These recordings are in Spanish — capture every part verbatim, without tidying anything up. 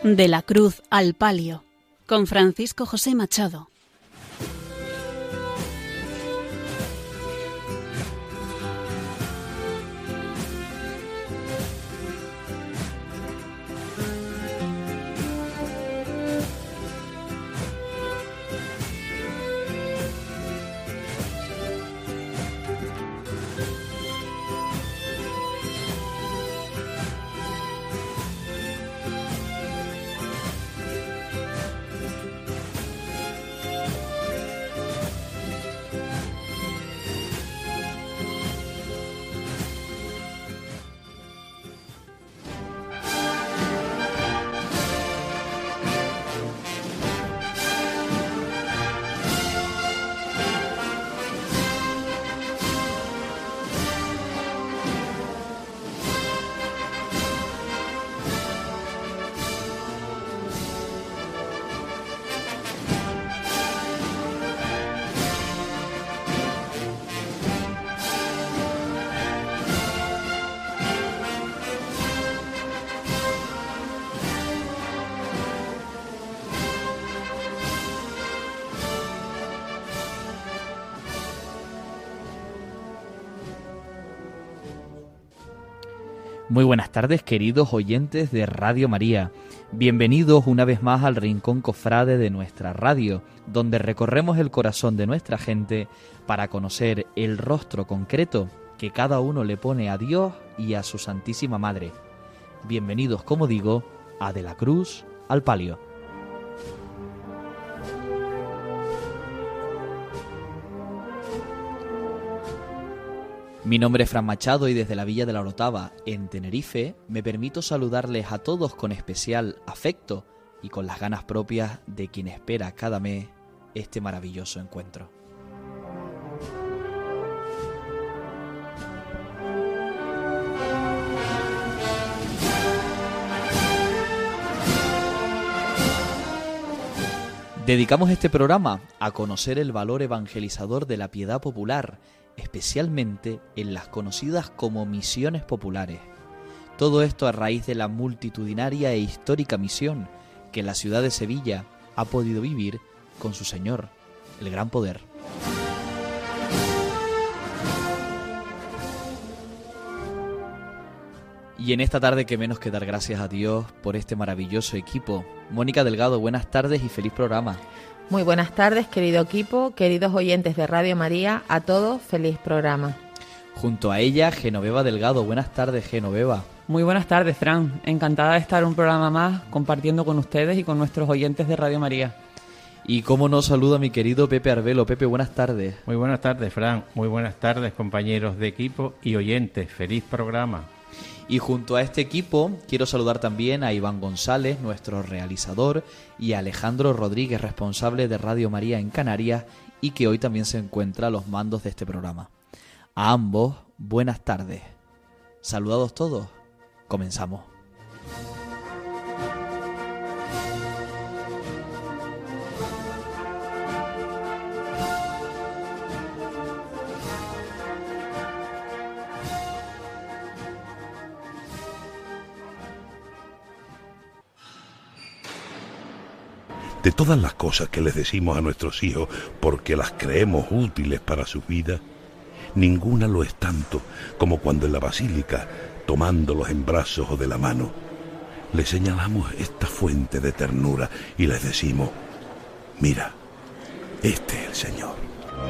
De la cruz al palio, con Francisco José Machado. Muy buenas tardes, queridos oyentes de Radio María. Bienvenidos una vez más al Rincón Cofrade de nuestra radio, donde recorremos el corazón de nuestra gente para conocer el rostro concreto que cada uno le pone a Dios y a su Santísima Madre. Bienvenidos, como digo, a De la Cruz al Palio. Mi nombre es Fran Machado y desde la Villa de la Orotava, en Tenerife, me permito saludarles a todos con especial afecto y con las ganas propias de quien espera cada mes este maravilloso encuentro. Dedicamos este programa a conocer el valor evangelizador de la piedad popular, especialmente en las conocidas como misiones populares. Todo esto a raíz de la multitudinaria e histórica misión que la ciudad de Sevilla ha podido vivir con su Señor, el Gran Poder. Y en esta tarde que menos que dar gracias a Dios por este maravilloso equipo. Mónica Delgado, buenas tardes y feliz programa. Muy buenas tardes, querido equipo, queridos oyentes de Radio María, a todos, feliz programa. Junto a ella, Genoveva Delgado. Buenas tardes, Genoveva. Muy buenas tardes, Fran. Encantada de estar en un programa más compartiendo con ustedes y con nuestros oyentes de Radio María. Y cómo nos saluda mi querido Pepe Arbelo. Pepe, buenas tardes. Muy buenas tardes, Fran. Muy buenas tardes, compañeros de equipo y oyentes. Feliz programa. Y junto a este equipo quiero saludar también a Iván González, nuestro realizador, y a Alejandro Rodríguez, responsable de Radio María en Canarias y que hoy también se encuentra a los mandos de este programa. A ambos, buenas tardes. Saludados todos, comenzamos. De todas las cosas que les decimos a nuestros hijos porque las creemos útiles para su vida, ninguna lo es tanto como cuando en la basílica, tomándolos en brazos o de la mano, les señalamos esta fuente de ternura y les decimos: mira, este es el Señor.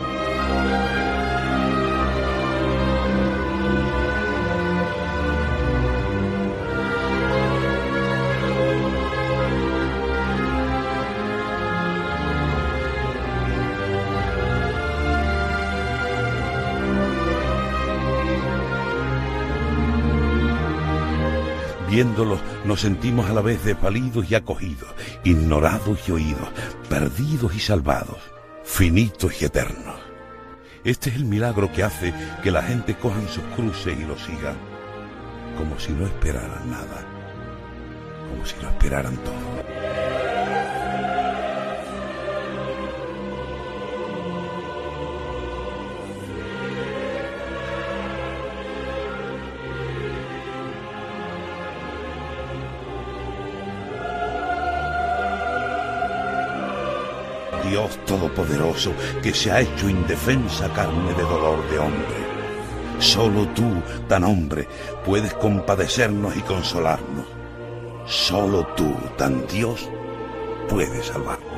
Viéndolos nos sentimos a la vez desvalidos y acogidos, ignorados y oídos, perdidos y salvados, finitos y eternos. Este es el milagro que hace que la gente cojan sus cruces y los sigan, como si no esperaran nada, como si lo esperaran todo. Dios Todopoderoso, que se ha hecho indefensa carne de dolor de hombre. Solo tú, tan hombre, puedes compadecernos y consolarnos. Solo tú, tan Dios, puedes salvarnos.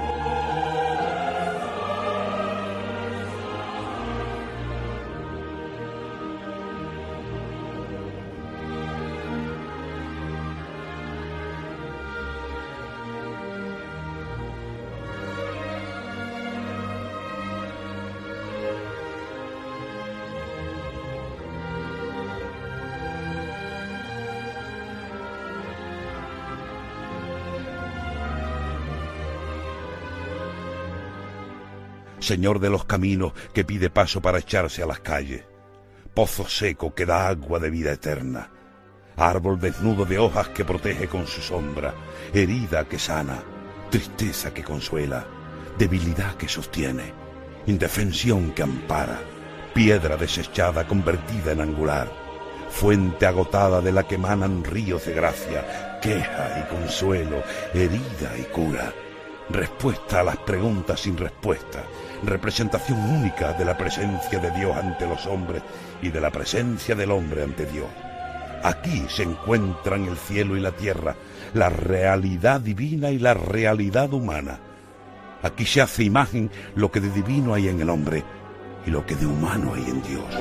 Señor de los caminos que pide paso para echarse a las calles, pozo seco que da agua de vida eterna, árbol desnudo de hojas que protege con su sombra, herida que sana, tristeza que consuela, debilidad que sostiene, indefensión que ampara, piedra desechada convertida en angular, fuente agotada de la que emanan ríos de gracia, queja y consuelo, herida y cura, respuesta a las preguntas sin respuesta, representación única de la presencia de Dios ante los hombres y de la presencia del hombre ante Dios. Aquí se encuentran el cielo y la tierra, la realidad divina y la realidad humana. Aquí se hace imagen lo que de divino hay en el hombre y lo que de humano hay en Dios.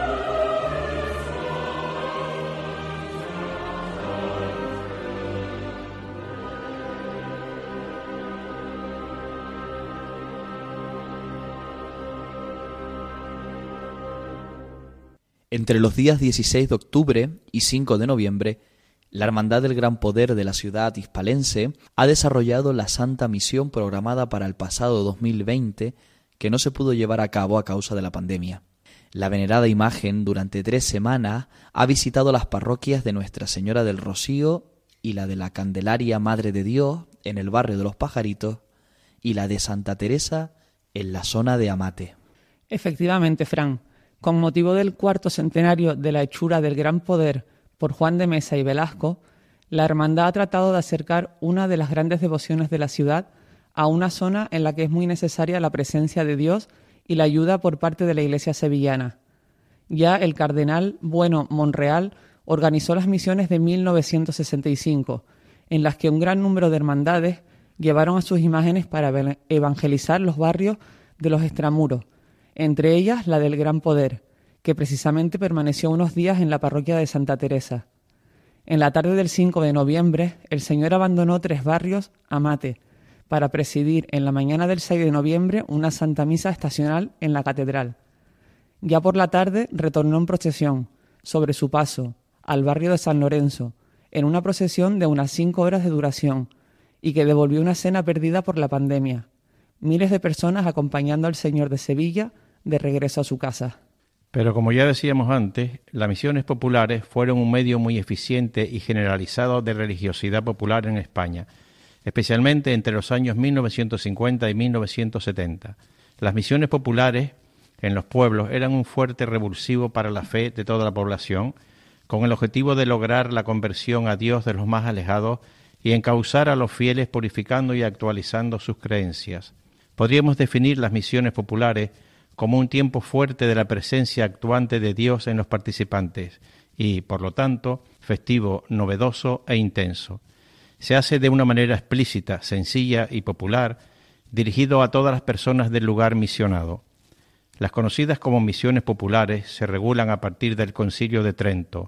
Entre los días dieciséis de octubre y cinco de noviembre, la Hermandad del Gran Poder de la ciudad hispalense ha desarrollado la Santa Misión programada para el pasado dos mil veinte, que no se pudo llevar a cabo a causa de la pandemia. La venerada imagen durante tres semanas ha visitado las parroquias de Nuestra Señora del Rocío y la de la Candelaria Madre de Dios en el barrio de Los Pajaritos y la de Santa Teresa en la zona de Amate. Efectivamente, Fran. Con motivo del cuarto centenario de la hechura del Gran Poder por Juan de Mesa y Velasco, la Hermandad ha tratado de acercar una de las grandes devociones de la ciudad a una zona en la que es muy necesaria la presencia de Dios y la ayuda por parte de la Iglesia sevillana. Ya el cardenal Bueno Monreal organizó las misiones de mil novecientos sesenta y cinco, en las que un gran número de hermandades llevaron a sus imágenes para evangelizar los barrios de los extramuros, entre ellas la del Gran Poder, que precisamente permaneció unos días en la parroquia de Santa Teresa. En la tarde del cinco de noviembre, el Señor abandonó tres barrios, Amate, para presidir en la mañana del seis de noviembre una Santa Misa estacional en la catedral. Ya por la tarde retornó en procesión, sobre su paso, al barrio de San Lorenzo, en una procesión de unas cinco horas de duración, y que devolvió una cena perdida por la pandemia. Miles de personas acompañando al Señor de Sevilla de regreso a su casa. Pero como ya decíamos antes, las misiones populares fueron un medio muy eficiente y generalizado de religiosidad popular en España, especialmente entre los años mil novecientos cincuenta y mil novecientos setenta. Las misiones populares en los pueblos eran un fuerte revulsivo para la fe de toda la población, con el objetivo de lograr la conversión a Dios de los más alejados y encauzar a los fieles purificando y actualizando sus creencias. Podríamos definir las misiones populares como un tiempo fuerte de la presencia actuante de Dios en los participantes y, por lo tanto, festivo, novedoso e intenso. Se hace de una manera explícita, sencilla y popular, dirigido a todas las personas del lugar misionado. Las conocidas como misiones populares se regulan a partir del Concilio de Trento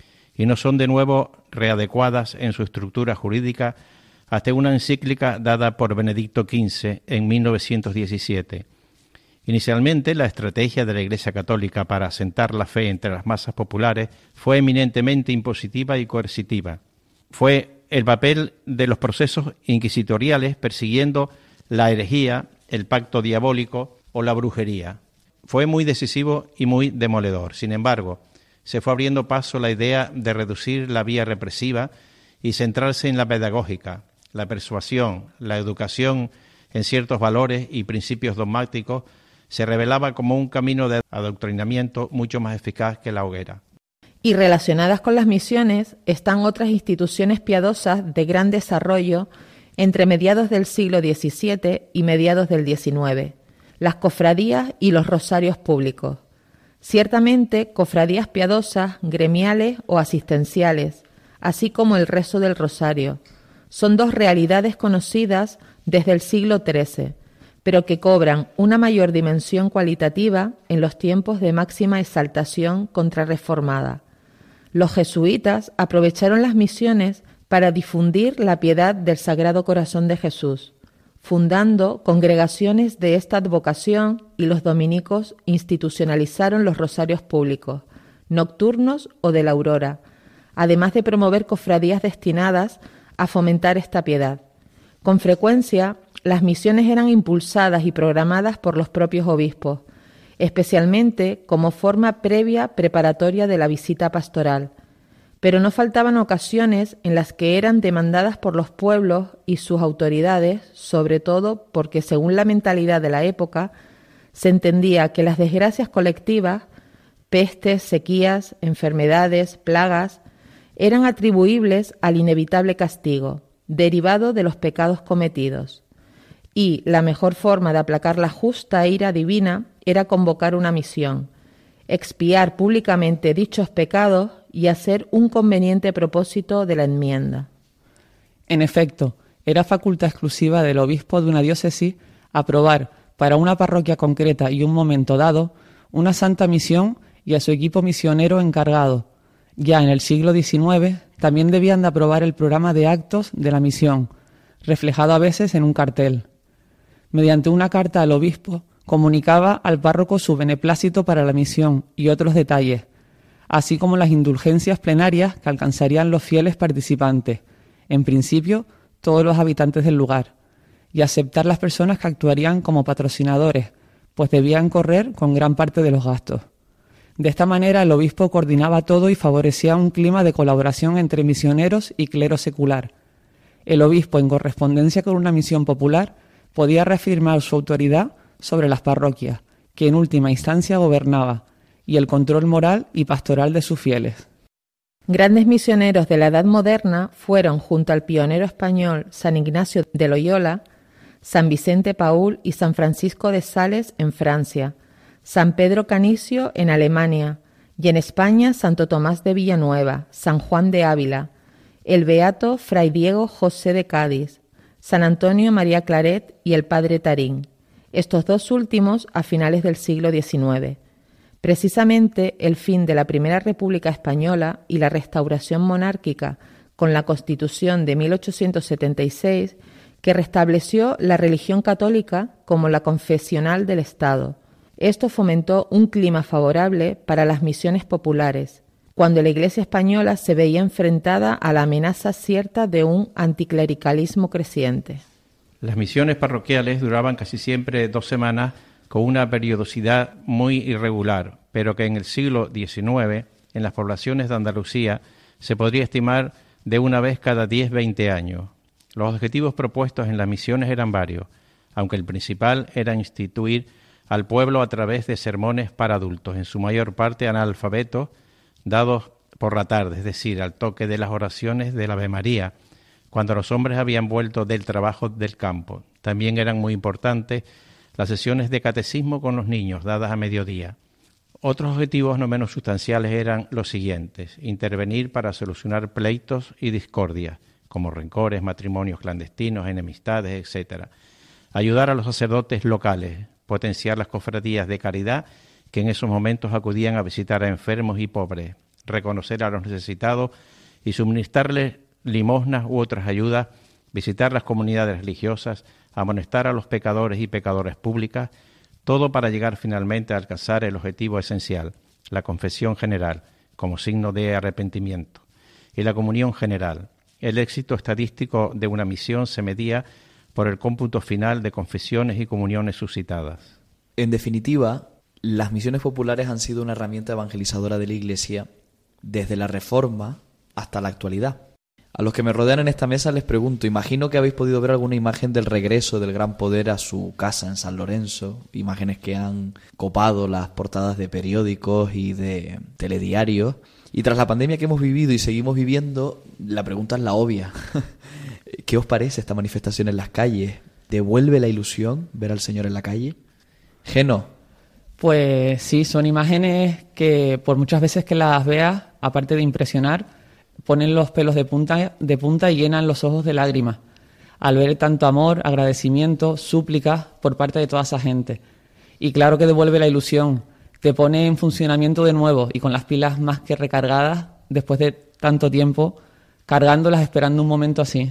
y no son de nuevo readecuadas en su estructura jurídica hasta una encíclica dada por Benedicto quince en mil novecientos diecisiete. Inicialmente, la estrategia de la Iglesia Católica para asentar la fe entre las masas populares fue eminentemente impositiva y coercitiva. Fue el papel de los procesos inquisitoriales persiguiendo la herejía, el pacto diabólico o la brujería. Fue muy decisivo y muy demoledor. Sin embargo, se fue abriendo paso la idea de reducir la vía represiva y centrarse en la pedagógica, la persuasión, la educación en ciertos valores y principios dogmáticos. Se revelaba como un camino de adoctrinamiento mucho más eficaz que la hoguera. Y relacionadas con las misiones están otras instituciones piadosas de gran desarrollo entre mediados del siglo diecisiete y mediados del diecinueve, las cofradías y los rosarios públicos. Ciertamente, cofradías piadosas, gremiales o asistenciales, así como el rezo del rosario, son dos realidades conocidas desde el siglo trece, pero que cobran una mayor dimensión cualitativa en los tiempos de máxima exaltación contrarreformada. Los jesuitas aprovecharon las misiones para difundir la piedad del Sagrado Corazón de Jesús, fundando congregaciones de esta advocación, y los dominicos institucionalizaron los rosarios públicos, nocturnos o de la aurora, además de promover cofradías destinadas a fomentar esta piedad. Con frecuencia, las misiones eran impulsadas y programadas por los propios obispos, especialmente como forma previa preparatoria de la visita pastoral, pero no faltaban ocasiones en las que eran demandadas por los pueblos y sus autoridades, sobre todo porque, según la mentalidad de la época, se entendía que las desgracias colectivas, pestes, sequías, enfermedades, plagas, eran atribuibles al inevitable castigo, derivado de los pecados cometidos, y la mejor forma de aplacar la justa ira divina era convocar una misión, expiar públicamente dichos pecados y hacer un conveniente propósito de la enmienda. En efecto, era facultad exclusiva del obispo de una diócesis aprobar para una parroquia concreta y un momento dado una santa misión y a su equipo misionero encargado. Ya en el siglo diecinueve también debían de aprobar el programa de actos de la misión, reflejado a veces en un cartel. Mediante una carta al obispo, comunicaba al párroco su beneplácito para la misión y otros detalles, así como las indulgencias plenarias que alcanzarían los fieles participantes, en principio todos los habitantes del lugar, y aceptar las personas que actuarían como patrocinadores, pues debían correr con gran parte de los gastos. De esta manera el obispo coordinaba todo y favorecía un clima de colaboración entre misioneros y clero secular. El obispo, en correspondencia con una misión popular, podía reafirmar su autoridad sobre las parroquias, que en última instancia gobernaba, y el control moral y pastoral de sus fieles. Grandes misioneros de la Edad Moderna fueron, junto al pionero español San Ignacio de Loyola, San Vicente Paúl y San Francisco de Sales en Francia, San Pedro Canicio en Alemania, y en España Santo Tomás de Villanueva, San Juan de Ávila, el beato Fray Diego José de Cádiz, San Antonio María Claret y el Padre Tarín, estos dos últimos a finales del siglo diecinueve. Precisamente el fin de la Primera República Española y la restauración monárquica con la Constitución de mil ochocientos setenta y seis, que restableció la religión católica como la confesional del Estado. Esto fomentó un clima favorable para las misiones populares, cuando la Iglesia española se veía enfrentada a la amenaza cierta de un anticlericalismo creciente. Las misiones parroquiales duraban casi siempre dos semanas con una periodicidad muy irregular, pero que en el siglo diecinueve, en las poblaciones de Andalucía, se podría estimar de una vez cada diez a veinte años. Los objetivos propuestos en las misiones eran varios, aunque el principal era instituir al pueblo a través de sermones para adultos, en su mayor parte analfabetos, dados por la tarde, es decir, al toque de las oraciones del Ave María, cuando los hombres habían vuelto del trabajo del campo. También eran muy importantes las sesiones de catecismo con los niños, dadas a mediodía. Otros objetivos no menos sustanciales eran los siguientes: intervenir para solucionar pleitos y discordias, como rencores, matrimonios clandestinos, enemistades, etcétera. Ayudar a los sacerdotes locales, potenciar las cofradías de caridad que en esos momentos acudían a visitar a enfermos y pobres, reconocer a los necesitados y suministrarles limosnas u otras ayudas, visitar las comunidades religiosas, amonestar a los pecadores y pecadoras públicas, todo para llegar finalmente a alcanzar el objetivo esencial, la confesión general, como signo de arrepentimiento, y la comunión general. El éxito estadístico de una misión se medía por el cómputo final de confesiones y comuniones suscitadas. En definitiva, las misiones populares han sido una herramienta evangelizadora de la Iglesia desde la Reforma hasta la actualidad. A los que me rodean en esta mesa les pregunto, imagino que habéis podido ver alguna imagen del regreso del Gran Poder a su casa en San Lorenzo, imágenes que han copado las portadas de periódicos y de telediarios. Y tras la pandemia que hemos vivido y seguimos viviendo, la pregunta es la obvia. ¿Qué os parece esta manifestación en las calles? ¿Devuelve la ilusión ver al Señor en la calle? Geno. Pues sí, son imágenes que por muchas veces que las veas, aparte de impresionar, ponen los pelos de punta, de punta y llenan los ojos de lágrimas al ver tanto amor, agradecimiento, súplicas por parte de toda esa gente. Y claro que devuelve la ilusión, te pone en funcionamiento de nuevo y con las pilas más que recargadas después de tanto tiempo, cargándolas esperando un momento así.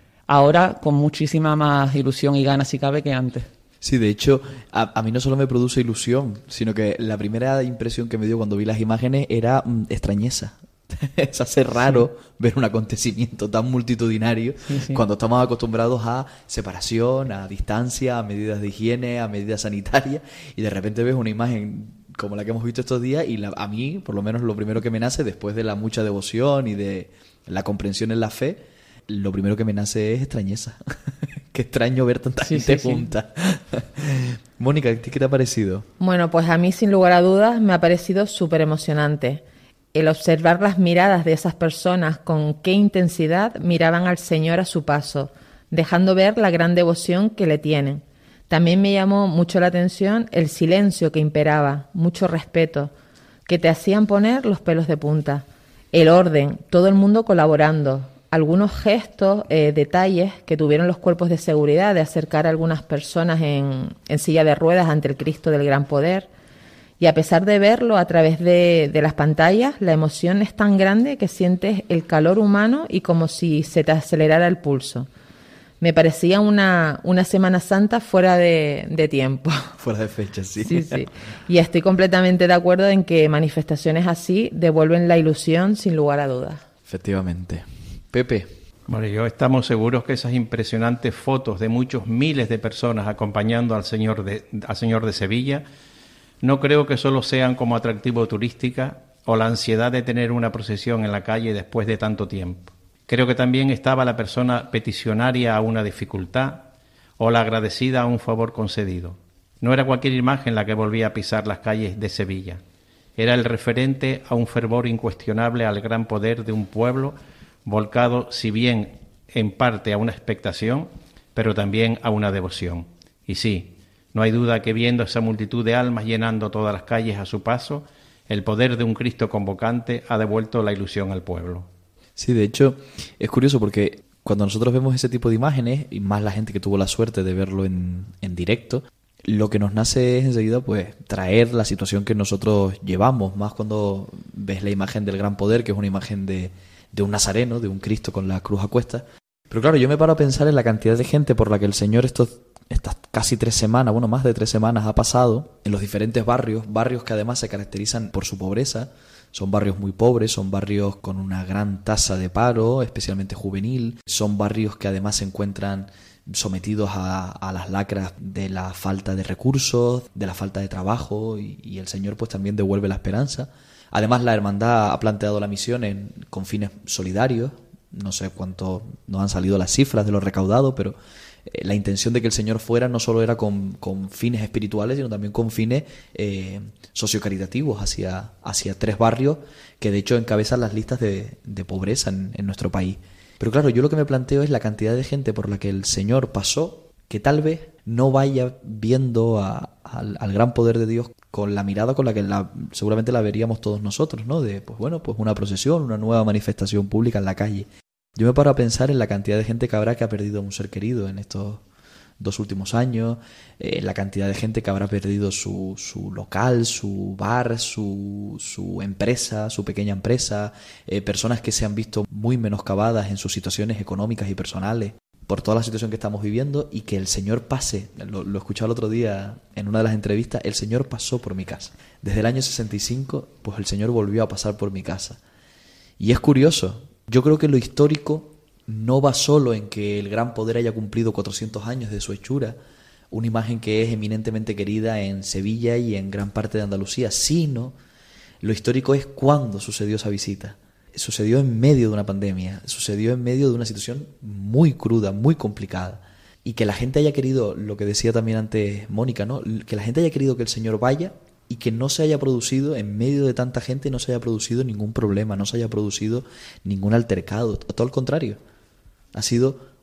Ahora con muchísima más ilusión y ganas si cabe que antes. Sí, de hecho, a, a mí no solo me produce ilusión, sino que la primera impresión que me dio cuando vi las imágenes era mmm, extrañeza. Es hace raro sí. ver un acontecimiento tan multitudinario sí, sí. cuando estamos acostumbrados a separación, a distancia, a medidas de higiene, a medidas sanitarias, y de repente ves una imagen como la que hemos visto estos días y la, a mí, por lo menos lo primero que me nace, después de la mucha devoción y de la comprensión en la fe, lo primero que me nace es extrañeza. Qué extraño ver tanta sí, gente sí, junta. Sí. Mónica, ¿qué te ha parecido? Bueno, pues a mí sin lugar a dudas me ha parecido súper emocionante. El observar las miradas de esas personas, con qué intensidad miraban al Señor a su paso, dejando ver la gran devoción que le tienen. También me llamó mucho la atención el silencio que imperaba, mucho respeto, que te hacían poner los pelos de punta. El orden, todo el mundo colaborando, algunos gestos, eh, detalles que tuvieron los cuerpos de seguridad de acercar a algunas personas en, en silla de ruedas ante el Cristo del Gran Poder. Y a pesar de verlo a través de, de las pantallas, la emoción es tan grande que sientes el calor humano y como si se te acelerara el pulso. Me parecía una, una Semana Santa fuera de, de tiempo. Fuera de fecha, sí. Sí, sí. Y estoy completamente de acuerdo en que manifestaciones así devuelven la ilusión sin lugar a dudas. Efectivamente. Pepe. Bueno, yo estamos seguros que esas impresionantes fotos de muchos miles de personas acompañando al Señor de, al Señor de Sevilla, no creo que solo sean como atractivo turística o la ansiedad de tener una procesión en la calle después de tanto tiempo. Creo que también estaba la persona peticionaria a una dificultad o la agradecida a un favor concedido. No era cualquier imagen la que volvía a pisar las calles de Sevilla. Era el referente a un fervor incuestionable al gran poder de un pueblo volcado, si bien en parte a una expectación, pero también a una devoción. Y sí, no hay duda que viendo esa multitud de almas llenando todas las calles a su paso, el poder de un Cristo convocante ha devuelto la ilusión al pueblo. Sí, de hecho, es curioso porque cuando nosotros vemos ese tipo de imágenes, y más la gente que tuvo la suerte de verlo en, en directo, lo que nos nace es enseguida pues traer la situación que nosotros llevamos, más cuando ves la imagen del Gran Poder, que es una imagen de, de un nazareno, de un Cristo con la cruz a cuestas. Pero claro, yo me paro a pensar en la cantidad de gente por la que el Señor estos estas casi tres semanas, bueno, más de tres semanas ha pasado en los diferentes barrios, barrios que además se caracterizan por su pobreza. Son barrios muy pobres, son barrios con una gran tasa de paro, especialmente juvenil. Son barrios que además se encuentran sometidos a, a las lacras de la falta de recursos, de la falta de trabajo, y, y el Señor pues también devuelve la esperanza. Además, la hermandad ha planteado la misión en, con fines solidarios. No sé cuánto nos han salido las cifras de lo recaudado, pero eh, la intención de que el Señor fuera no solo era con, con fines espirituales, sino también con fines eh, sociocaritativos hacia, hacia tres barrios que de hecho encabezan las listas de, de pobreza en, en nuestro país. Pero claro, yo lo que me planteo es la cantidad de gente por la que el Señor pasó, que tal vez no vaya viendo a, a, al gran poder de Dios con la mirada con la que la, seguramente la veríamos todos nosotros, ¿no? De, pues bueno, pues una procesión, una nueva manifestación pública en la calle. Yo me paro a pensar en la cantidad de gente que habrá que ha perdido a un ser querido en estos dos últimos años, eh, la cantidad de gente que habrá perdido su, su local, su bar, su, su empresa, su pequeña empresa, eh, personas que se han visto muy menoscabadas en sus situaciones económicas y personales por toda la situación que estamos viviendo, y que el Señor pase, lo, lo escuchaba el otro día en una de las entrevistas, el Señor pasó por mi casa. Desde el año sesenta y cinco, pues el Señor volvió a pasar por mi casa. Y es curioso, yo creo que lo histórico no va solo en que el gran poder haya cumplido cuatrocientos años de su hechura, una imagen que es eminentemente querida en Sevilla y en gran parte de Andalucía, sino lo histórico es cuándo sucedió esa visita. Sucedió en medio de una pandemia, sucedió en medio de una situación muy cruda, muy complicada. Y que la gente haya querido, lo que decía también antes Mónica, ¿no? Que la gente haya querido que el Señor vaya y que no se haya producido, en medio de tanta gente, no se haya producido ningún problema, no se haya producido ningún altercado. Todo al contrario. Ha sido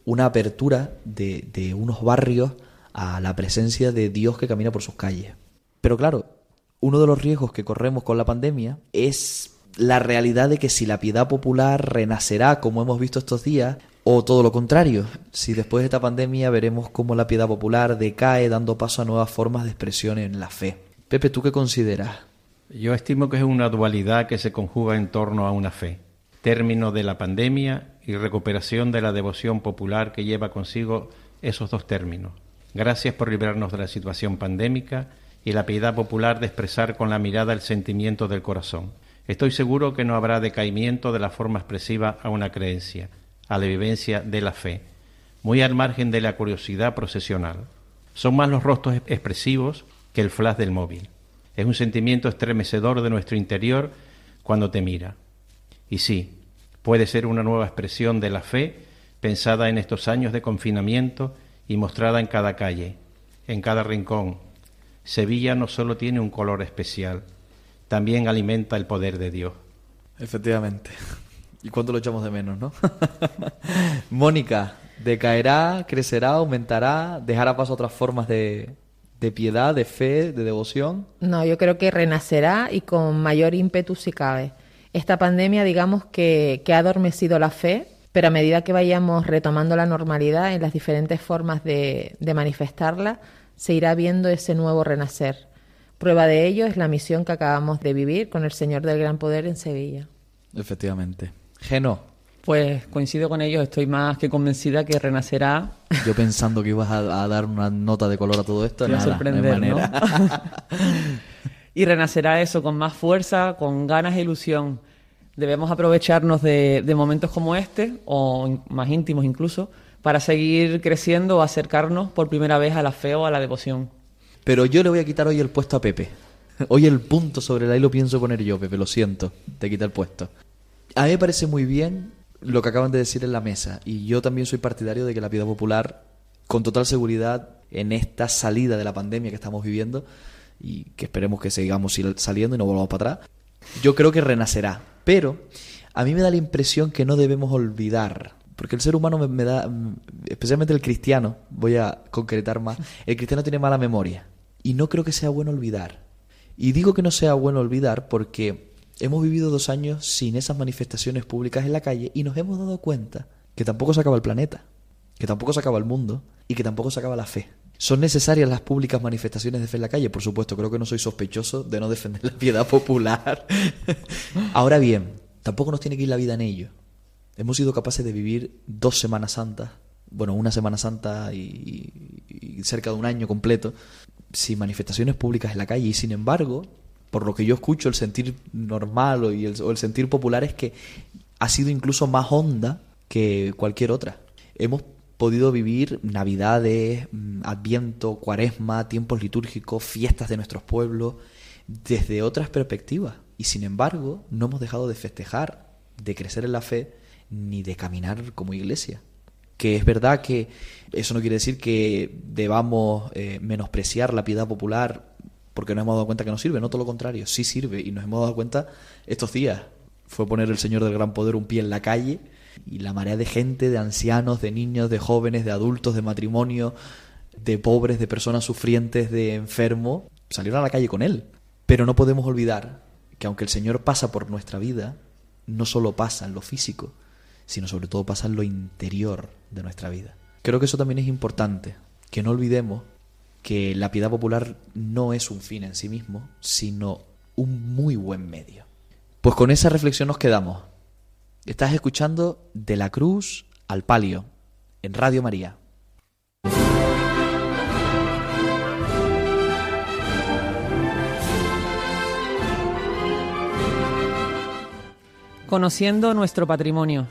una apertura de, de unos barrios a la presencia de Dios que camina por sus calles. Pero claro, uno de los riesgos que corremos con la pandemia es la realidad de que si la piedad popular renacerá, como hemos visto estos días, o todo lo contrario, si después de esta pandemia veremos cómo la piedad popular decae dando paso a nuevas formas de expresión en la fe. Pepe, ¿tú qué consideras? Yo estimo que es una dualidad que se conjuga en torno a una fe. Término de la pandemia y recuperación de la devoción popular que lleva consigo esos dos términos. Gracias por librarnos de la situación pandémica y la piedad popular de expresar con la mirada el sentimiento del corazón. Estoy seguro que no habrá decaimiento de la forma expresiva a una creencia, a la vivencia de la fe, muy al margen de la curiosidad procesional. Son más los rostros expresivos que el flash del móvil. Es un sentimiento estremecedor de nuestro interior cuando te mira. Y sí, puede ser una nueva expresión de la fe pensada en estos años de confinamiento y mostrada en cada calle, en cada rincón. Sevilla no solo tiene un color especial, también alimenta el poder de Dios. Efectivamente. ¿Y cuánto lo echamos de menos, no? Mónica, ¿decaerá, crecerá, aumentará, dejará paso a otras formas de, de piedad, de fe, de devoción? No, yo creo que renacerá y con mayor ímpetu si cabe. Esta pandemia, digamos que, que ha adormecido la fe, pero a medida que vayamos retomando la normalidad en las diferentes formas de, de manifestarla, se irá viendo ese nuevo renacer. Prueba de ello es la misión que acabamos de vivir con el Señor del Gran Poder en Sevilla. Efectivamente. Geno. Pues coincido con ellos, estoy más que convencida que renacerá. Yo pensando que ibas a, a dar una nota de color a todo esto, Te va a nada, sorprender, no hay manera. ¿no? Y renacerá eso con más fuerza, con ganas e ilusión. Debemos aprovecharnos de, de momentos como este, o más íntimos incluso, para seguir creciendo o acercarnos por primera vez a la fe o a la devoción. Pero yo le voy a quitar hoy el puesto a Pepe. Hoy el punto sobre la I lo pienso poner yo, Pepe, lo siento, te quita el puesto. A mí me parece muy bien lo que acaban de decir en la mesa, y yo también soy partidario de que la piedad popular, con total seguridad, en esta salida de la pandemia que estamos viviendo, y que esperemos que sigamos saliendo y no volvamos para atrás, yo creo que renacerá. Pero a mí me da la impresión que no debemos olvidar, porque el ser humano me, me da, especialmente el cristiano, voy a concretar más, el cristiano tiene mala memoria, y no creo que sea bueno olvidar. Y digo que no sea bueno olvidar porque hemos vivido dos años sin esas manifestaciones públicas en la calle y nos hemos dado cuenta que tampoco se acaba el planeta, que tampoco se acaba el mundo y que tampoco se acaba la fe. ¿Son necesarias las públicas manifestaciones de fe en la calle? Por supuesto, creo que no soy sospechoso de no defender la piedad popular. Ahora bien, tampoco nos tiene que ir la vida en ello. Hemos sido capaces de vivir dos Semanas Santas, bueno, una Semana Santa y, y cerca de un año completo, sin manifestaciones públicas en la calle, y sin embargo, por lo que yo escucho, el sentir normal o el, o el sentir popular es que ha sido incluso más honda que cualquier otra. Hemos podido vivir Navidades, Adviento, Cuaresma, tiempos litúrgicos, fiestas de nuestros pueblos, desde otras perspectivas, y sin embargo no hemos dejado de festejar, de crecer en la fe, ni de caminar como iglesia. Que es verdad que eso no quiere decir que debamos eh, menospreciar la piedad popular porque nos hemos dado cuenta que no sirve, no, todo lo contrario, sí sirve, y nos hemos dado cuenta estos días. Fue poner el Señor del Gran Poder un pie en la calle y la marea de gente, de ancianos, de niños, de jóvenes, de adultos, de matrimonio, de pobres, de personas sufrientes, de enfermos, salieron a la calle con él. Pero no podemos olvidar que aunque el Señor pasa por nuestra vida, no solo pasa en lo físico, sino sobre todo pasa en lo interior de nuestra vida. Creo que eso también es importante, que no olvidemos que la piedad popular no es un fin en sí mismo, sino un muy buen medio. Pues con esa reflexión nos quedamos. Estás escuchando De la Cruz al Palio, en Radio María. Conociendo nuestro patrimonio.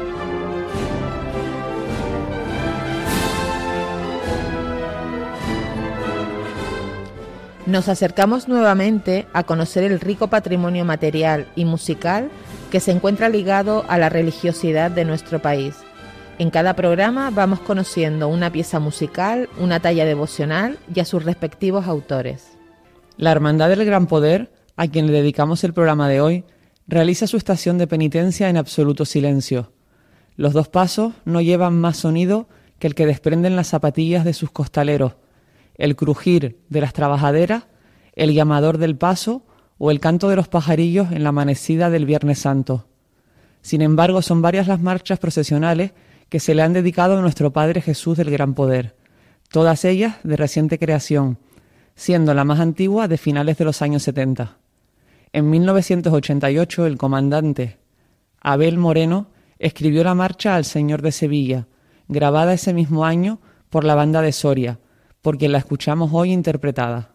Nos acercamos nuevamente a conocer el rico patrimonio material y musical que se encuentra ligado a la religiosidad de nuestro país. En cada programa vamos conociendo una pieza musical, una talla devocional y a sus respectivos autores. La Hermandad del Gran Poder, a quien le dedicamos el programa de hoy, realiza su estación de penitencia en absoluto silencio. Los dos pasos no llevan más sonido que el que desprenden las zapatillas de sus costaleros, el crujir de las trabajaderas, el llamador del paso o el canto de los pajarillos en la amanecida del Viernes Santo. Sin embargo, son varias las marchas procesionales que se le han dedicado a nuestro Padre Jesús del Gran Poder, todas ellas de reciente creación, siendo la más antigua de finales de los años setenta. En mil novecientos ochenta y ocho, el comandante Abel Moreno escribió la marcha al Señor de Sevilla, grabada ese mismo año por la banda de Soria, por quien la escuchamos hoy interpretada.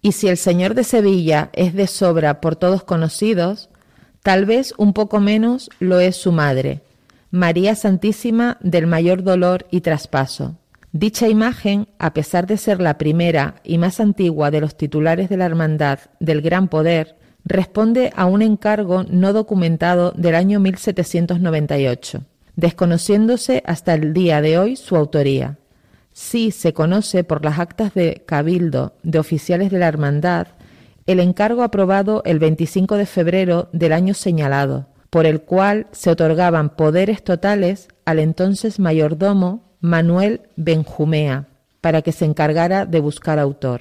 Y si el Señor de Sevilla es de sobra por todos conocidos, tal vez un poco menos lo es su madre, María Santísima del Mayor Dolor y Traspaso. Dicha imagen, a pesar de ser la primera y más antigua de los titulares de la Hermandad del Gran Poder, responde a un encargo no documentado del año mil setecientos noventa y ocho, desconociéndose hasta el día de hoy su autoría. Sí se conoce por las actas de cabildo de oficiales de la Hermandad el encargo aprobado el veinticinco de febrero del año señalado, por el cual se otorgaban poderes totales al entonces mayordomo Manuel Benjumea, para que se encargara de buscar autor.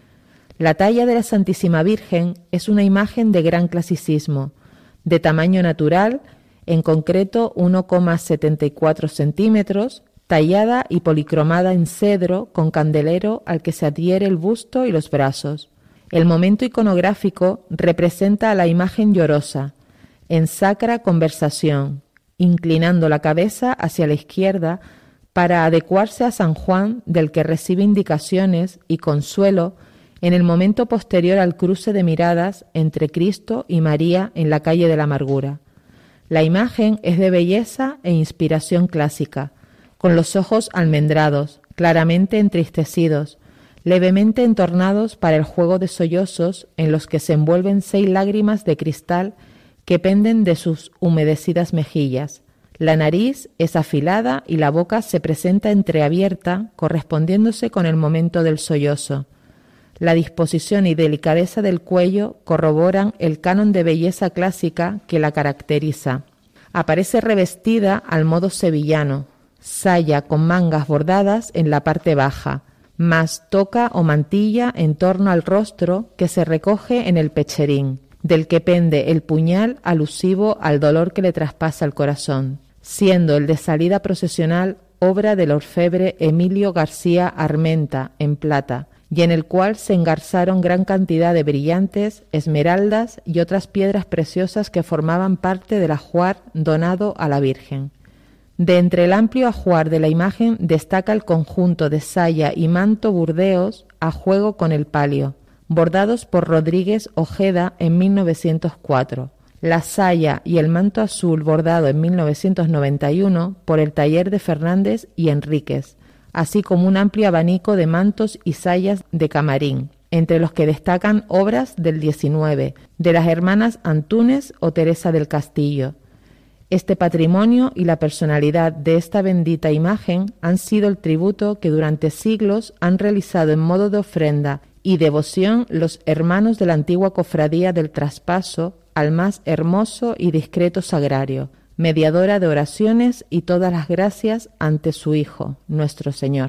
La talla de la Santísima Virgen es una imagen de gran clasicismo, de tamaño natural, en concreto uno coma setenta y cuatro centímetros, tallada y policromada en cedro con candelero al que se adhiere el busto y los brazos. El momento iconográfico representa a la imagen llorosa, en sacra conversación, inclinando la cabeza hacia la izquierda para adecuarse a San Juan, del que recibe indicaciones y consuelo en el momento posterior al cruce de miradas entre Cristo y María en la calle de la Amargura. La imagen es de belleza e inspiración clásica, con los ojos almendrados, claramente entristecidos, levemente entornados para el juego de sollozos en los que se envuelven seis lágrimas de cristal que penden de sus humedecidas mejillas. La nariz es afilada y la boca se presenta entreabierta, correspondiéndose con el momento del sollozo. La disposición y delicadeza del cuello corroboran el canon de belleza clásica que la caracteriza. Aparece revestida al modo sevillano, saya con mangas bordadas en la parte baja, más toca o mantilla en torno al rostro que se recoge en el pecherín, del que pende el puñal alusivo al dolor que le traspasa el corazón, siendo el de salida procesional obra del orfebre Emilio García Armenta en plata, y en el cual se engarzaron gran cantidad de brillantes, esmeraldas y otras piedras preciosas que formaban parte del ajuar donado a la Virgen. De entre el amplio ajuar de la imagen destaca el conjunto de saya y manto burdeos a juego con el palio, bordados por Rodríguez Ojeda en mil novecientos cuatro, la saya y el manto azul bordado en mil novecientos noventa y uno por el taller de Fernández y Enríquez, así como un amplio abanico de mantos y sayas de camarín, entre los que destacan obras del diecinueve, de las hermanas Antúnez o Teresa del Castillo. Este patrimonio y la personalidad de esta bendita imagen han sido el tributo que durante siglos han realizado en modo de ofrenda y devoción los hermanos de la antigua cofradía del Traspaso al más hermoso y discreto sagrario, mediadora de oraciones y todas las gracias ante su Hijo, nuestro Señor.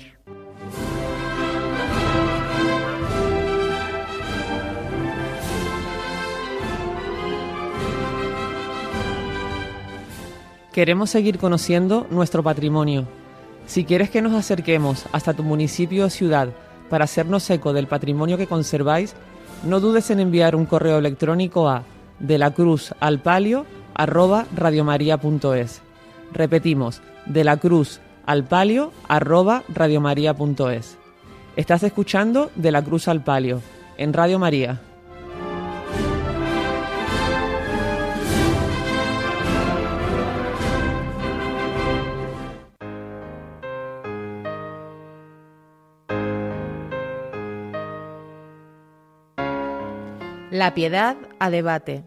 Queremos seguir conociendo nuestro patrimonio. Si quieres que nos acerquemos hasta tu municipio o ciudad para hacernos eco del patrimonio que conserváis, no dudes en enviar un correo electrónico a de la cruz al palio arroba radiomaria punto es. Repetimos, de la cruz al palio arroba radiomaria punto es. Estás escuchando De la Cruz al Palio en Radio María. La piedad a debate.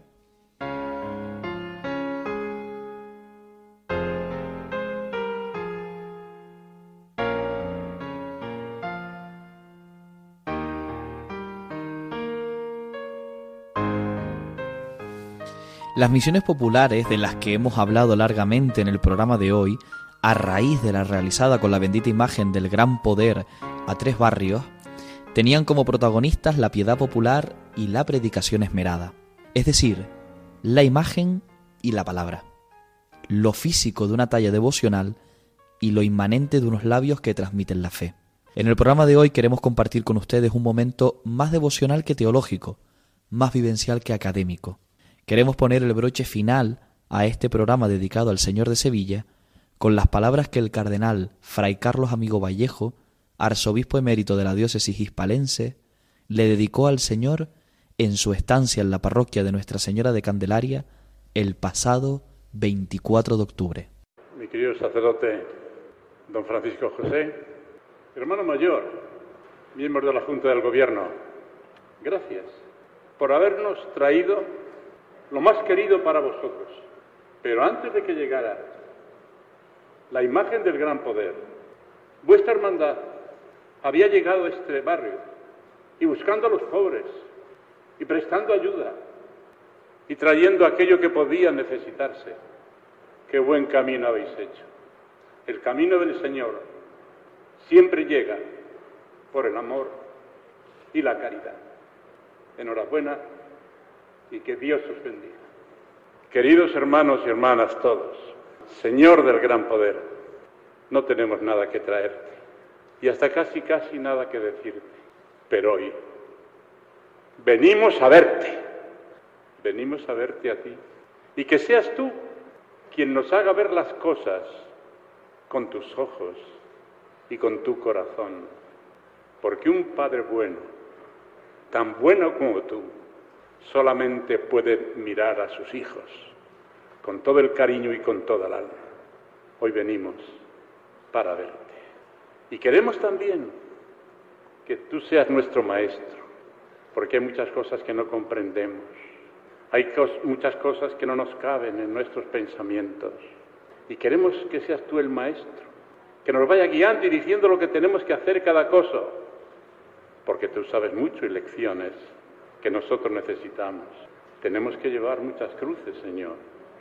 Las misiones populares de las que hemos hablado largamente en el programa de hoy, a raíz de la realizada con la bendita imagen del Gran Poder a tres barrios, tenían como protagonistas la piedad popular y la predicación esmerada, es decir, la imagen y la palabra, lo físico de una talla devocional y lo inmanente de unos labios que transmiten la fe. En el programa de hoy queremos compartir con ustedes un momento más devocional que teológico, más vivencial que académico. Queremos poner el broche final a este programa dedicado al Señor de Sevilla con las palabras que el cardenal Fray Carlos Amigo Vallejo, arzobispo emérito de la diócesis hispalense, le dedicó al Señor en su estancia en la parroquia de Nuestra Señora de Candelaria el pasado veinticuatro de octubre. Mi querido sacerdote don Francisco José, hermano mayor, miembro de la Junta del Gobierno, gracias por habernos traído lo más querido para vosotros. Pero antes de que llegara la imagen del gran poder, vuestra hermandad había llegado a este barrio y buscando a los pobres y prestando ayuda y trayendo aquello que podía necesitarse. Qué buen camino habéis hecho. El camino del Señor siempre llega por el amor y la caridad. Enhorabuena y que Dios os bendiga. Queridos hermanos y hermanas todos, Señor del gran poder, no tenemos nada que traerte y hasta casi casi nada que decirte, pero hoy venimos a verte, venimos a verte a ti y que seas tú quien nos haga ver las cosas con tus ojos y con tu corazón, porque un Padre bueno, tan bueno como tú, solamente puede mirar a sus hijos con todo el cariño y con toda el alma. Hoy venimos para verte y queremos también que tú seas nuestro maestro, porque hay muchas cosas que no comprendemos, hay cos- muchas cosas que no nos caben en nuestros pensamientos y queremos que seas tú el maestro, que nos vaya guiando y diciendo lo que tenemos que hacer cada cosa, porque tú sabes mucho y lecciones que nosotros necesitamos. Tenemos que llevar muchas cruces, Señor.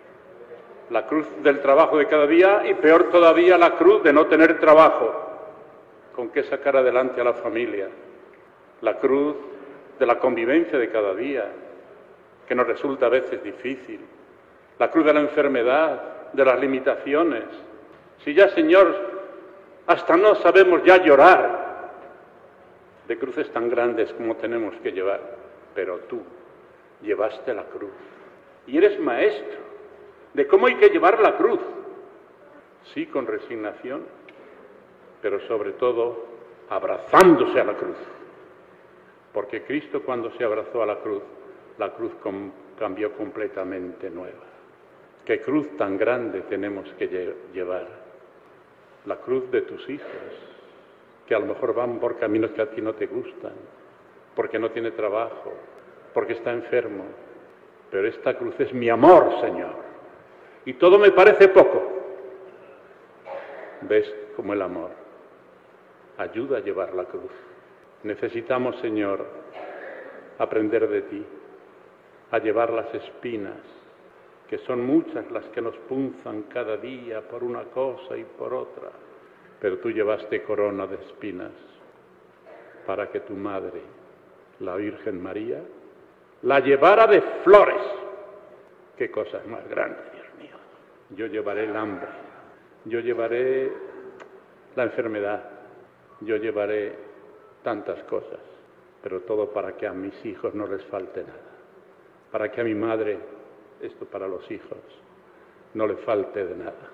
La cruz del trabajo de cada día y peor todavía la cruz de no tener trabajo, con qué sacar adelante a la familia. La cruz de la convivencia de cada día, que nos resulta a veces difícil. La cruz de la enfermedad, de las limitaciones. Si ya, Señor, hasta no sabemos ya llorar de cruces tan grandes como tenemos que llevar, pero tú llevaste la cruz y eres maestro de cómo hay que llevar la cruz, sí, con resignación, pero sobre todo abrazándose a la cruz, porque Cristo cuando se abrazó a la cruz, la cruz com- cambió completamente nueva. ¿Qué cruz tan grande tenemos que lle- llevar? La cruz de tus hijos, que a lo mejor van por caminos que a ti no te gustan, porque no tiene trabajo, porque está enfermo. Pero esta cruz es mi amor, Señor, y todo me parece poco. ¿Ves cómo el amor ayuda a llevar la cruz? Necesitamos, Señor, aprender de ti, a llevar las espinas, que son muchas las que nos punzan cada día por una cosa y por otra, pero tú llevaste corona de espinas para que tu madre, la Virgen María, la llevara de flores. Qué cosas más grandes, Dios mío. Yo llevaré el hambre, yo llevaré la enfermedad, yo llevaré tantas cosas, pero todo para que a mis hijos no les falte nada, para que a mi madre, esto para los hijos, no le falte de nada.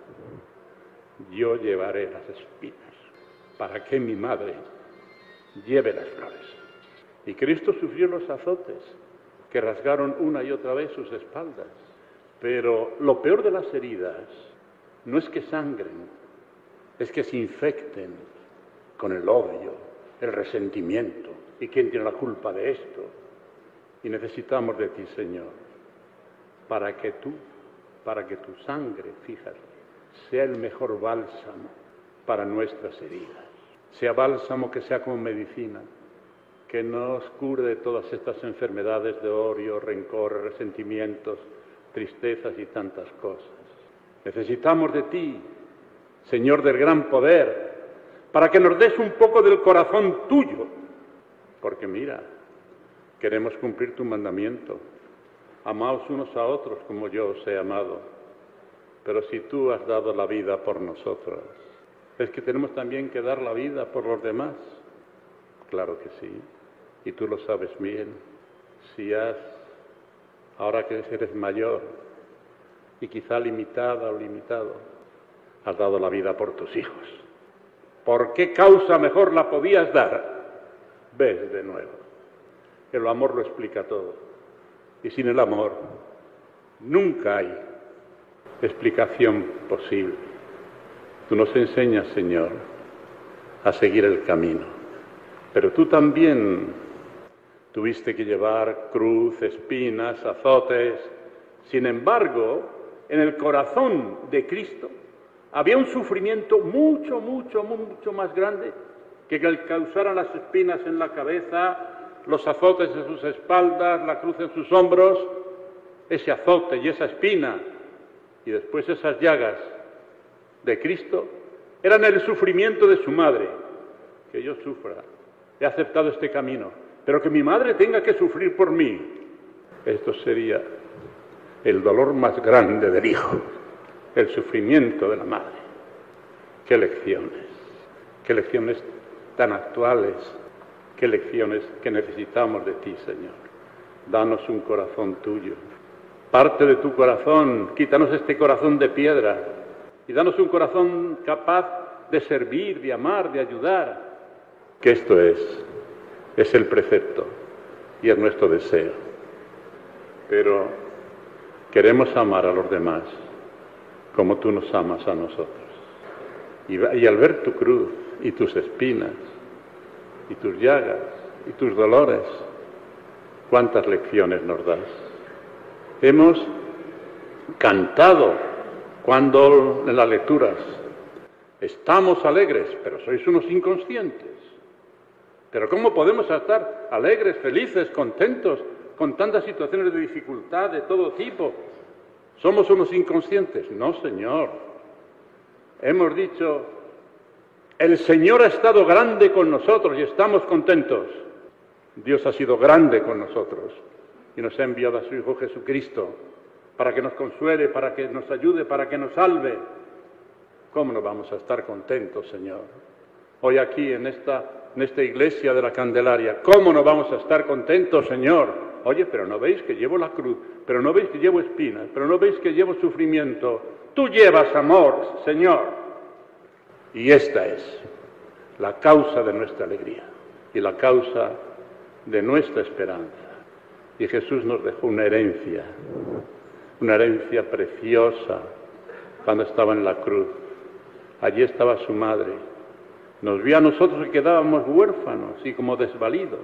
Yo llevaré las espinas para que mi madre lleve las flores. Y Cristo sufrió los azotes que rasgaron una y otra vez sus espaldas. Pero lo peor de las heridas no es que sangren, es que se infecten con el odio, el resentimiento. ¿Y quién tiene la culpa de esto? Y necesitamos de ti, Señor, para que tú, para que tu sangre, fíjate, sea el mejor bálsamo para nuestras heridas. Sea bálsamo que sea como medicina, que nos cure de todas estas enfermedades de odio, rencor, resentimientos, tristezas y tantas cosas. Necesitamos de ti, Señor del gran poder, para que nos des un poco del corazón tuyo, porque mira, queremos cumplir tu mandamiento. Amaos unos a otros como yo os he amado. Pero si tú has dado la vida por nosotros, ¿es que tenemos también que dar la vida por los demás? Claro que sí, y tú lo sabes bien. Si has, ahora que eres mayor y quizá limitada o limitado, has dado la vida por tus hijos. ¿Por qué causa mejor la podías dar? Ves de nuevo, El amor lo explica todo. Y sin el amor nunca hay explicación posible. Tú nos enseñas, Señor, a seguir el camino. Pero tú también tuviste que llevar cruz, espinas, azotes. Sin embargo, en el corazón de Cristo había un sufrimiento mucho, mucho, mucho más grande que el que causaran las espinas en la cabeza, los azotes en sus espaldas, la cruz en sus hombros, ese azote y esa espina, y después esas llagas de Cristo, eran el sufrimiento de su madre. Que yo sufra, he aceptado este camino, pero que mi madre tenga que sufrir por mí, esto sería el dolor más grande del hijo, el sufrimiento de la madre. Qué lecciones, qué lecciones tan actuales, qué lecciones que necesitamos de ti, Señor. Danos un corazón tuyo, parte de tu corazón, quítanos este corazón de piedra y danos un corazón capaz de servir, de amar, de ayudar. Que esto es, es el precepto y es nuestro deseo. Pero queremos amar a los demás como tú nos amas a nosotros. Y, y al ver tu cruz y tus espinas y tus llagas y tus dolores, cuántas lecciones nos das. Hemos cantado cuando en las lecturas estamos alegres, pero sois unos inconscientes. Pero ¿cómo podemos estar alegres, felices, contentos con tantas situaciones de dificultad de todo tipo? ¿Somos unos inconscientes? No, Señor. Hemos dicho, el Señor ha estado grande con nosotros y estamos contentos. Dios ha sido grande con nosotros y nos ha enviado a su Hijo Jesucristo para que nos consuele, para que nos ayude, para que nos salve. ¿Cómo no vamos a estar contentos, Señor? Hoy aquí en esta, en esta iglesia de la Candelaria, ¿cómo no vamos a estar contentos, Señor? Oye, pero ¿no veis que llevo la cruz? ¿Pero no veis que llevo espinas? ¿Pero no veis que llevo sufrimiento? Tú llevas amor, Señor. Y esta es la causa de nuestra alegría y la causa de nuestra esperanza. Y Jesús nos dejó una herencia, una herencia preciosa cuando estaba en la cruz. Allí estaba su madre. Nos vio a nosotros que quedábamos huérfanos y como desvalidos.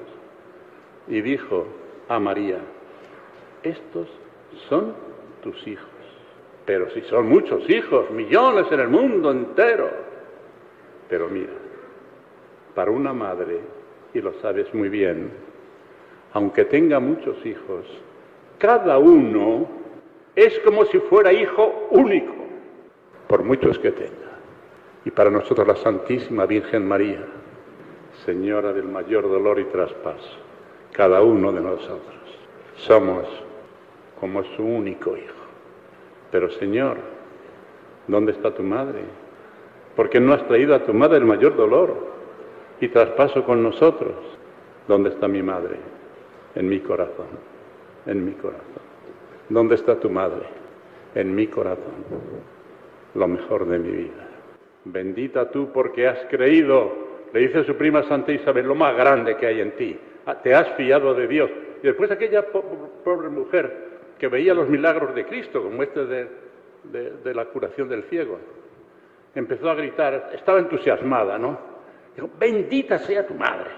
Y dijo a María, estos son tus hijos. Pero si son muchos hijos, millones en el mundo entero. Pero mira, para una madre, y lo sabes muy bien, aunque tenga muchos hijos, cada uno es como si fuera hijo único, por muchos que tenga. Y para nosotros la Santísima Virgen María, Señora del mayor dolor y traspaso, cada uno de nosotros somos como su único hijo. Pero Señor, ¿dónde está tu madre? ¿Por qué no has traído a tu madre el mayor dolor y traspaso con nosotros? ¿Dónde está mi madre? En mi corazón, en mi corazón. ¿Dónde está tu madre? En mi corazón, lo mejor de mi vida. Bendita tú porque has creído, le dice su prima Santa Isabel, lo más grande que hay en ti. Te has fiado de Dios. Y después aquella po pobre mujer que veía los milagros de Cristo, como este de, de, de la curación del ciego, empezó a gritar, estaba entusiasmada, ¿no? Dijo, bendita sea tu madre,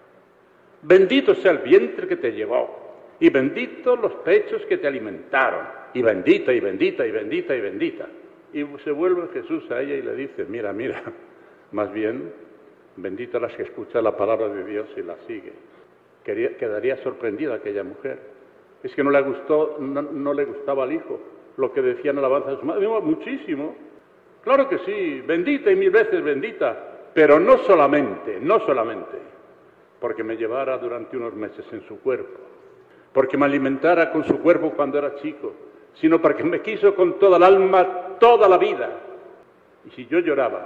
bendito sea el vientre que te llevó, y benditos los pechos que te alimentaron, y bendita, y bendita, y bendita, y bendita. Y se vuelve Jesús a ella y le dice, mira, mira, más bien, bendita las que escuchan la palabra de Dios y la sigue. Quería, quedaría sorprendida aquella mujer. Es que no le gustó, no, no le gustaba al hijo lo que decía en alabanza de su madre. Digo, muchísimo. Claro que sí, bendita y mil veces bendita, pero no solamente, no solamente, porque me llevara durante unos meses en su cuerpo, porque me alimentara con su cuerpo cuando era chico, sino porque me quiso con toda el alma, toda la vida. Y si yo lloraba,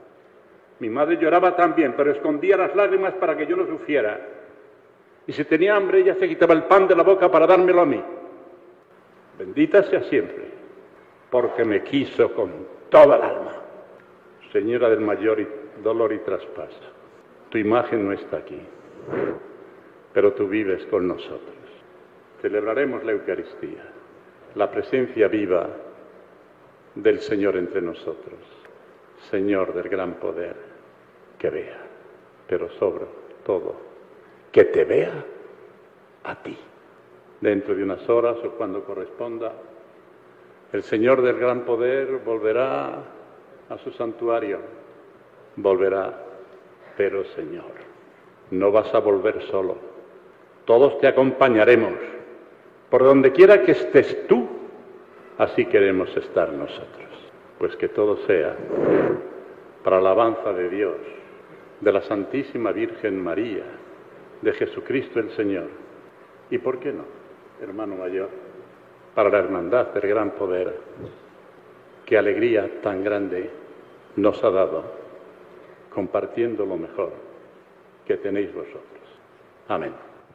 mi madre lloraba también, pero escondía las lágrimas para que yo no sufriera. Y si tenía hambre, ella se quitaba el pan de la boca para dármelo a mí. Bendita sea siempre, porque me quiso con toda el alma. Señora del mayor dolor y traspaso, tu imagen no está aquí. pero tú vives con nosotros. Celebraremos la Eucaristía, la presencia viva del Señor entre nosotros. Señor del gran poder, que vea, pero sobre todo, que te vea a ti. Dentro de unas horas o cuando corresponda, el Señor del gran poder volverá a su santuario, volverá, pero Señor, no vas a volver solo, todos te acompañaremos, por donde quiera que estés tú, así queremos estar nosotros, pues que todo sea para la alabanza de Dios, de la Santísima Virgen María, de Jesucristo el Señor, y por qué no, hermano mayor, para la hermandad del gran poder, qué alegría tan grande nos ha dado, compartiendo lo mejor que tenéis vosotros. Amén.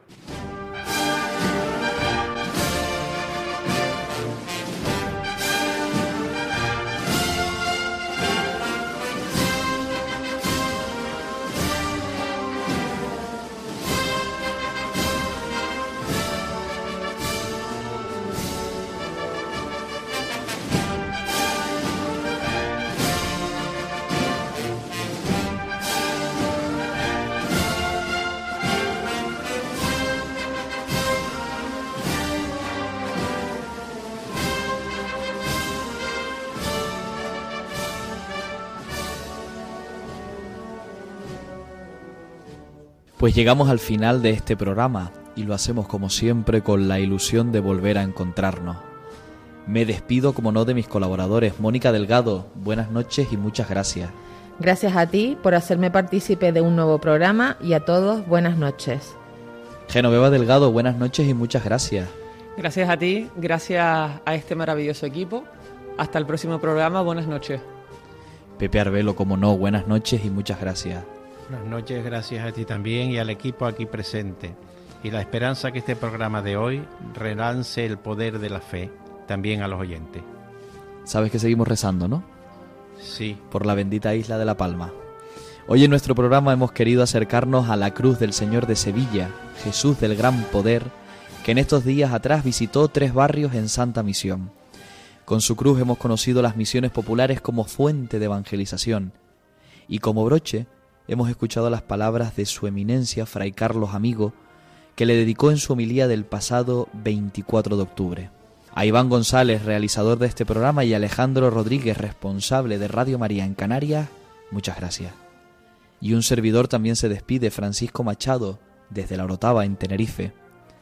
Pues llegamos al final de este programa y lo hacemos como siempre con la ilusión de volver a encontrarnos. Me despido como no de mis colaboradores. Mónica Delgado, buenas noches y muchas gracias. Gracias a ti por hacerme partícipe de un nuevo programa y a todos buenas noches. Genoveva Delgado, buenas noches y muchas gracias. Gracias a ti, gracias a este maravilloso equipo. Hasta el próximo programa, buenas noches. Pepe Arbelo, como no, buenas noches y muchas gracias. Buenas noches, gracias a ti también y al equipo aquí presente. Y la esperanza que este programa de hoy relance el poder de la fe también a los oyentes. Sabes que seguimos rezando, ¿no? Sí. Por la bendita isla de La Palma. Hoy en nuestro programa hemos querido acercarnos a la cruz del Señor de Sevilla, Jesús del Gran Poder, que en estos días atrás visitó tres barrios en Santa Misión. Con su cruz hemos conocido las misiones populares como fuente de evangelización. Y como broche, hemos escuchado las palabras de su eminencia, Fray Carlos Amigo, que le dedicó en su homilía del pasado veinticuatro de octubre. A Iván González, realizador de este programa, y Alejandro Rodríguez, responsable de Radio María en Canarias, muchas gracias. Y un servidor también se despide, Francisco Machado, desde La Orotava, en Tenerife.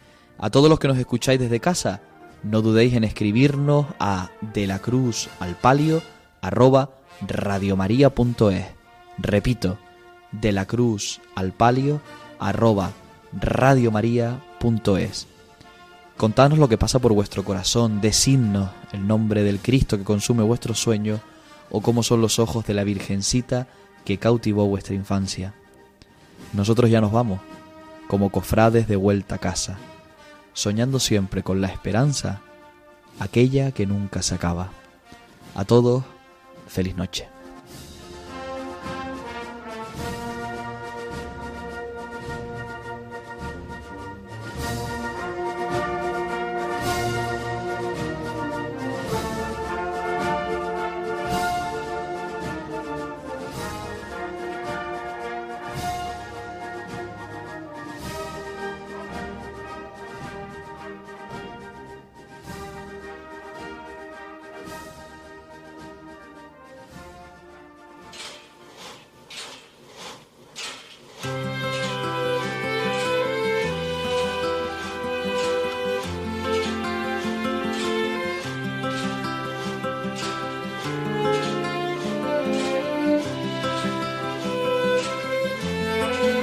A todos los que nos escucháis desde casa, no dudéis en escribirnos a de la cruz al palio arroba radiomaria punto es. Repito, de la cruz al palio arroba radiomaria punto es. Contadnos lo que pasa por vuestro corazón, decidnos el nombre del Cristo que consume vuestros sueños o cómo son los ojos de la Virgencita que cautivó vuestra infancia. Nosotros ya nos vamos, como cofrades de vuelta a casa, soñando siempre con la esperanza, aquella que nunca se acaba. A todos, feliz noche.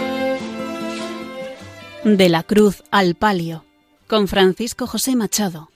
De la cruz al palio, con Francisco José Machado.